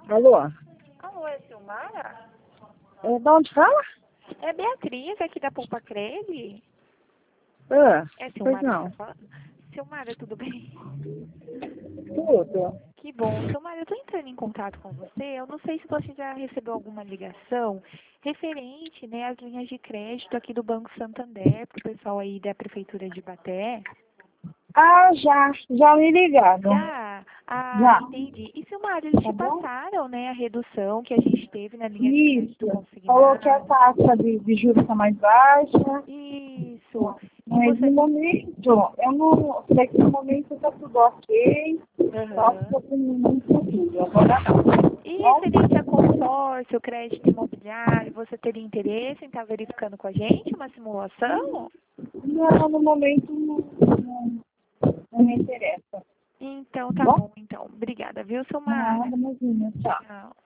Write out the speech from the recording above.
Alô? Alô, é Silmara? De onde fala? É Beatriz, aqui da Poupa Crede. É Pois Silmara que não. tá falando? Silmara, tudo bem? Tudo. Que bom. Silmara, eu tô entrando em contato com você. Eu não sei se você já recebeu alguma ligação referente, né, às linhas de crédito aqui do Banco Santander, pro pessoal aí da Prefeitura de Ibaté. Já me ligaram. Já, Entendi. E, Silmara, eles tá te bom? passaram, né, a redução que a gente teve na linha de crédito Isso. Falou que a consignada? taxa de juros está mais baixa. Isso. E Mas no você... momento, eu não sei que no momento está tudo ok. Só que Aham. estou com muito futuro. Agora não. Tá E bom? referente a consórcio, crédito imobiliário, você teria interesse em estar verificando com a gente uma simulação? Não, no momento não me interessa. Tá Então, tá bom? bom. Então, obrigada, viu, Silmara? Nada, imagina. Tchau. Tchau.